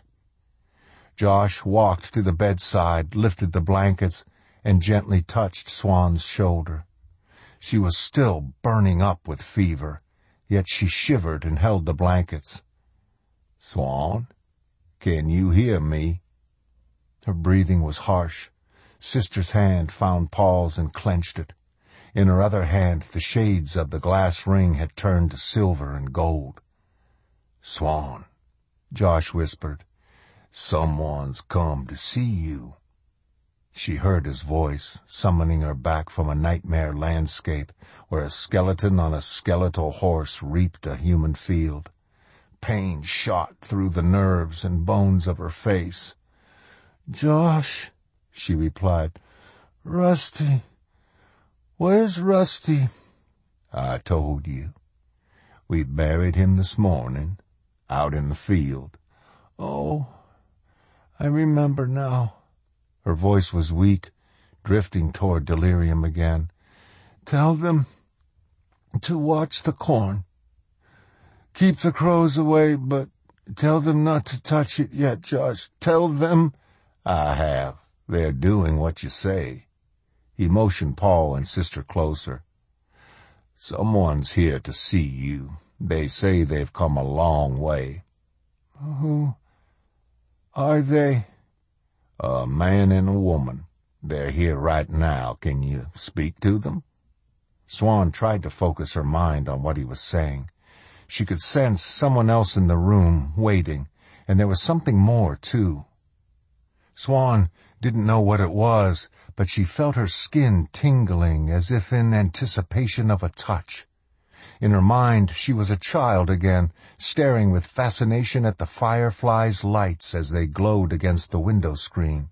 Josh walked to the bedside, lifted the blankets, and gently touched Swan's shoulder. She was still burning up with fever, yet she shivered and held the blankets. "Swan, can you hear me?" Her breathing was harsh. Sister's hand found Paul's and clenched it. In her other hand, the shades of the glass ring had turned to silver and gold. "Swan," Josh whispered, "someone's come to see you." She heard his voice, summoning her back from a nightmare landscape where a skeleton on a skeletal horse reaped a human field. Pain shot through the nerves and bones of her face.
"Josh," she replied, "Rusty. Where's Rusty?"
"I told you. We buried him this morning, out in the field."
"Oh, I remember now."
Her voice was weak, drifting toward delirium again.
"Tell them to watch the corn. Keep the crows away, but tell them not to touch it yet, Josh. Tell them."
"I have. They're doing what you say." He motioned Paul and Sister closer. "Someone's here to see you. They say they've come a long way."
"Who are they?"
"A man and a woman. They're here right now. Can you speak to them?" Swan tried to focus her mind on what he was saying.
She could sense someone else in the room, waiting, and there was something more, too. Swan didn't know what it was, but she felt her skin tingling as if in anticipation of a touch. In her mind, she was a child again, staring with fascination at the fireflies' lights as they glowed against the window screen.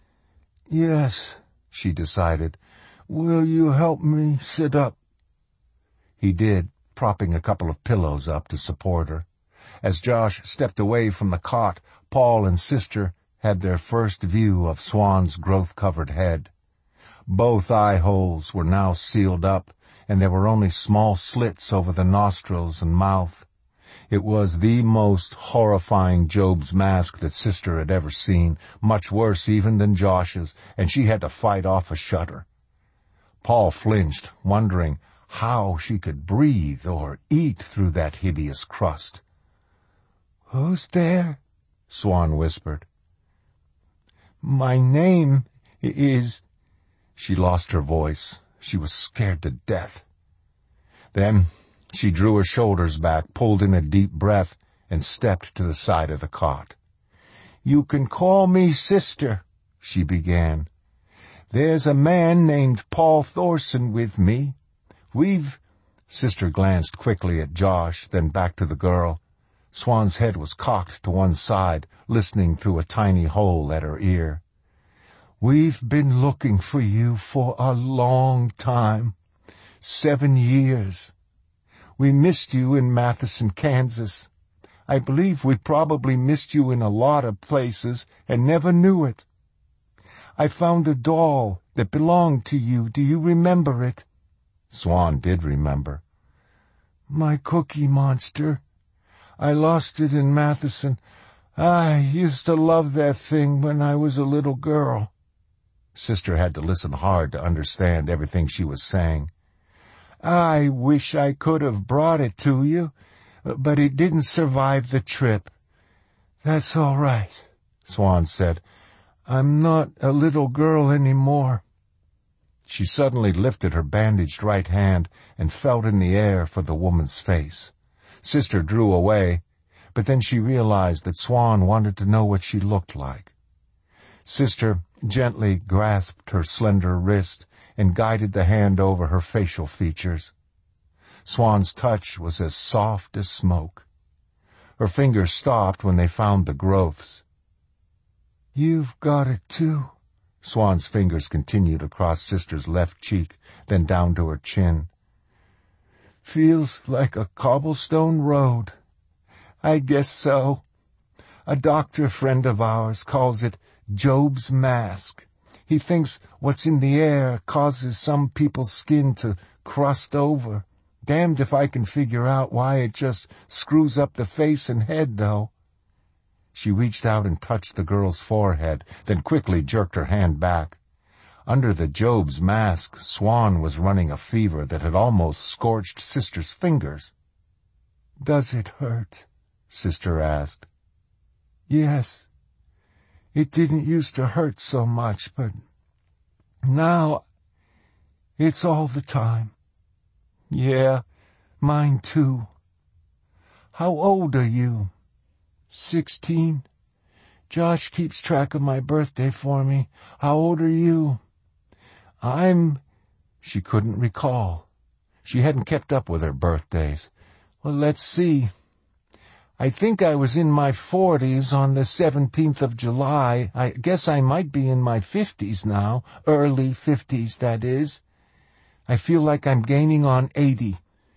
"Yes," she decided. "Will you help me sit up?" He did, propping a couple of pillows up to support her. As Josh stepped away from the cot, Paul and Sister had their first view of Swan's growth-covered head. Both eye holes were now sealed up, and there were only small slits over the nostrils and mouth. It was the most horrifying Job's mask that Sister had ever seen, much worse even than Josh's, and she had to fight off a shudder. Paul flinched, wondering how she could breathe or eat through that hideous crust. "Who's there?" Swan whispered. "My name is—" She lost her voice. She was scared to death. Then she drew her shoulders back, pulled in a deep breath, and stepped to the side of the cot. "You can call me Sister," she began. "There's a man named Paul Thorson with me. Sister glanced quickly at Josh, then back to the girl. Swan's head was cocked to one side, listening through a tiny hole at her ear. "We've been looking for you for a long time. 7 years. We missed you in Matheson, Kansas. I believe we probably missed you in a lot of places and never knew it. I found a doll that belonged to you. Do you remember it?" Swan did remember. "My Cookie Monster. I lost it in Matheson. I used to love that thing when I was a little girl." Sister had to listen hard to understand everything she was saying. "I wish I could have brought it to you, but it didn't survive the trip." "That's all right," Swan said. "I'm not a little girl anymore." She suddenly lifted her bandaged right hand and felt in the air for the woman's face. Sister drew away, but then she realized that Swan wanted to know what she looked like. Sister gently grasped her slender wrist and guided the hand over her facial features. Swan's touch was as soft as smoke. Her fingers stopped when they found the growths. "You've got it too." Swan's fingers continued across Sister's left cheek, then down to her chin. "Feels like a cobblestone road." "I guess so. A doctor friend of ours calls it Job's mask. He thinks what's in the air causes some people's skin to crust over. Damned if I can figure out why it just screws up the face and head, though." She reached out and touched the girl's forehead, then quickly jerked her hand back. Under the Job's mask, Swan was running a fever that had almost scorched Sister's fingers. "Does it hurt?" Sister asked. "Yes. It didn't used to hurt so much, but now it's all the time." "Yeah, mine too." "How old are you?" 16. Josh keeps track of my birthday for me. How old are you? She couldn't recall. She hadn't kept up with her birthdays. "Well, let's see. I think I was in my 40s on the 17th of July. I guess I might be in my 50s now. Early 50s, that is. I feel like I'm gaining on 80.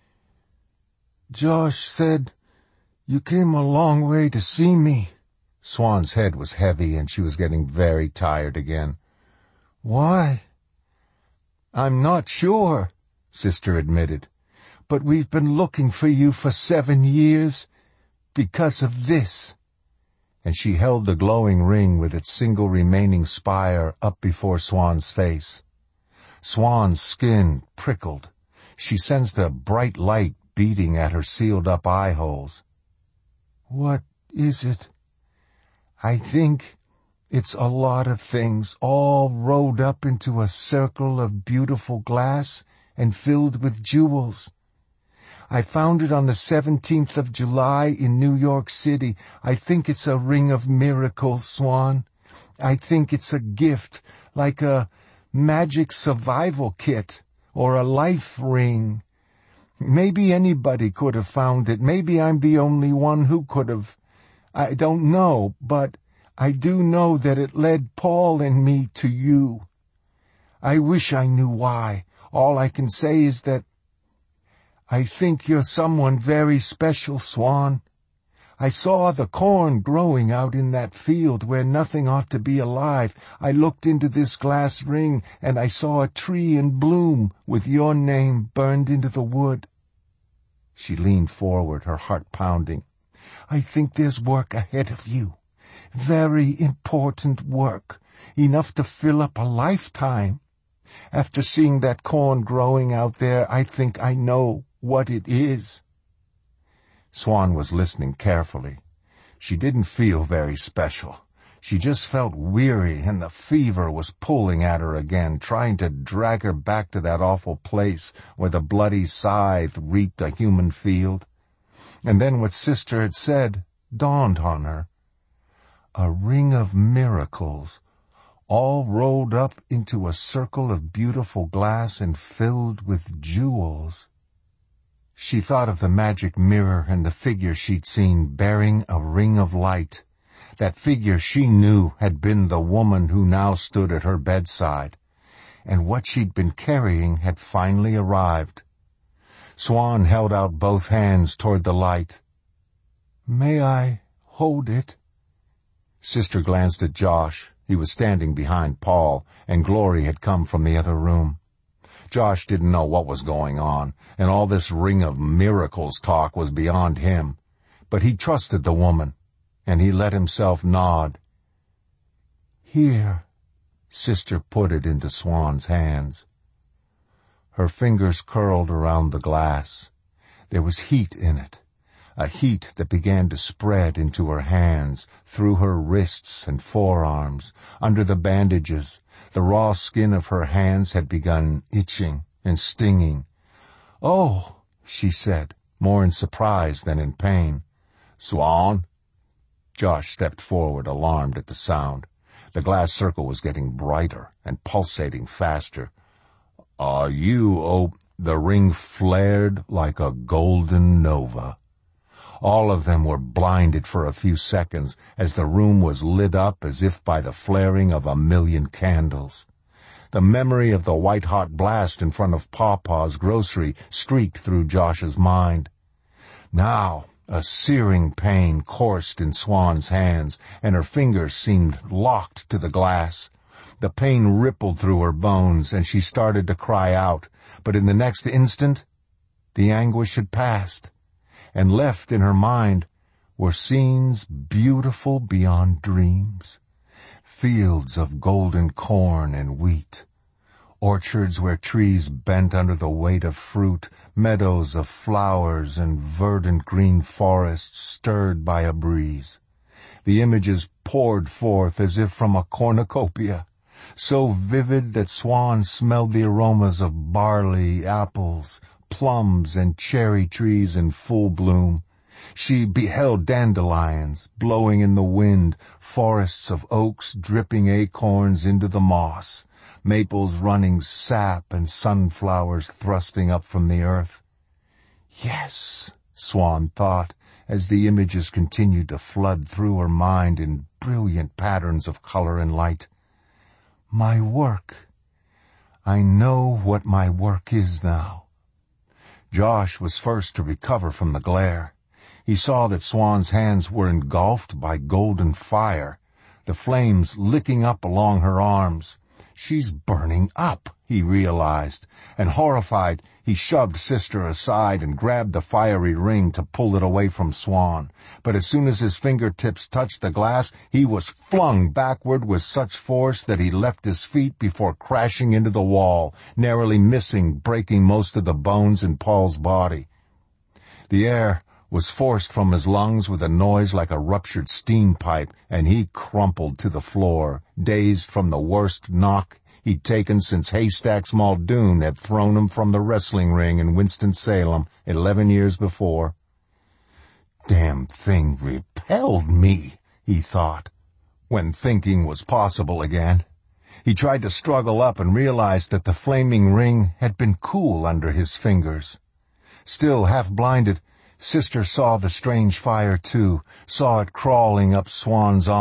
Josh said you came a long way to see me." Swan's head was heavy and she was getting very tired again. "Why?" "I'm not sure," Sister admitted. "But we've been looking for you for 7 years because of this." And she held the glowing ring with its single remaining spire up before Swan's face. Swan's skin prickled. She sensed a bright light beating at her sealed-up eye holes. "What is it?" "I think it's a lot of things, all rolled up into a circle of beautiful glass and filled with jewels. I found it on the 17th of July in New York City. I think it's a ring of miracles, Swan. I think it's a gift, like a magic survival kit or a life ring. Maybe anybody could have found it. Maybe I'm the only one who could have. I don't know, but I do know that it led Paul and me to you. I wish I knew why. All I can say is that I think you're someone very special, Swan. I saw the corn growing out in that field where nothing ought to be alive. I looked into this glass ring, and I saw a tree in bloom with your name burned into the wood. She leaned forward, her heart pounding. I think there's work ahead of you. Very important work, enough to fill up a lifetime. After seeing that corn growing out there, I think I know what it is. Swan was listening carefully. She didn't feel very special. She just felt weary, and the fever was pulling at her again, trying to drag her back to that awful place where the bloody scythe reaped a human field. And then what Sister had said dawned on her. A ring of miracles, all rolled up into a circle of beautiful glass and filled with jewels. She thought of the magic mirror and the figure she'd seen bearing a ring of light. That figure she knew had been the woman who now stood at her bedside, and what she'd been carrying had finally arrived. Swan held out both hands toward the light. May I hold it? Sister glanced at Josh. He was standing behind Paul, and Glory had come from the other room. Josh didn't know what was going on, and all this ring of miracles talk was beyond him. But he trusted the woman, and he let himself nod. Here, Sister put it into Swan's hands. Her fingers curled around the glass. There was heat in it, a heat that began to spread into her hands, through her wrists and forearms, under the bandages. The raw skin of her hands had begun itching and stinging. Oh, she said, more in surprise than in pain. Swan? Josh stepped forward, alarmed at the sound. The glass circle was getting brighter and pulsating faster. Are you, the ring flared like a golden nova. All of them were blinded for a few seconds as the room was lit up as if by the flaring of 1,000,000 candles. The memory of the white-hot blast in front of Pawpaw's grocery streaked through Josh's mind. Now, a searing pain coursed in Swan's hands, and her fingers seemed locked to the glass. The pain rippled through her bones, and she started to cry out, but in the next instant, the anguish had passed, and left in her mind were scenes beautiful beyond dreams. Fields of golden corn and wheat, orchards where trees bent under the weight of fruit, meadows of flowers, and verdant green forests stirred by a breeze. The images poured forth as if from a cornucopia, so vivid that Swan smelled the aromas of barley, apples, plums, and cherry trees in full bloom. She beheld dandelions blowing in the wind, forests of oaks dripping acorns into the moss, maples running sap, and sunflowers thrusting up from the earth. Yes, Swan thought, as the images continued to flood through her mind in brilliant patterns of color and light. My work. I know what my work is now. Josh was first to recover from the glare. He saw that Swan's hands were engulfed by golden fire, the flames licking up along her arms. She's burning up, he realized, and horrified, he shoved Sister aside and grabbed the fiery ring to pull it away from Swan. But as soon as his fingertips touched the glass, he was flung backward with such force that he left his feet before crashing into the wall, narrowly missing, breaking most of the bones in Paul's body. The air was forced from his lungs with a noise like a ruptured steam pipe, and he crumpled to the floor, dazed from the worst knock
he'd taken since Haystacks Muldoon had thrown him from the wrestling ring in Winston-Salem 11 years before. Damn thing repelled me, he thought, when thinking was possible again. He tried to struggle up and realized that the flaming ring had been cool under his fingers. Still half-blinded, Sister saw the strange fire too, saw it crawling up Swan's arm.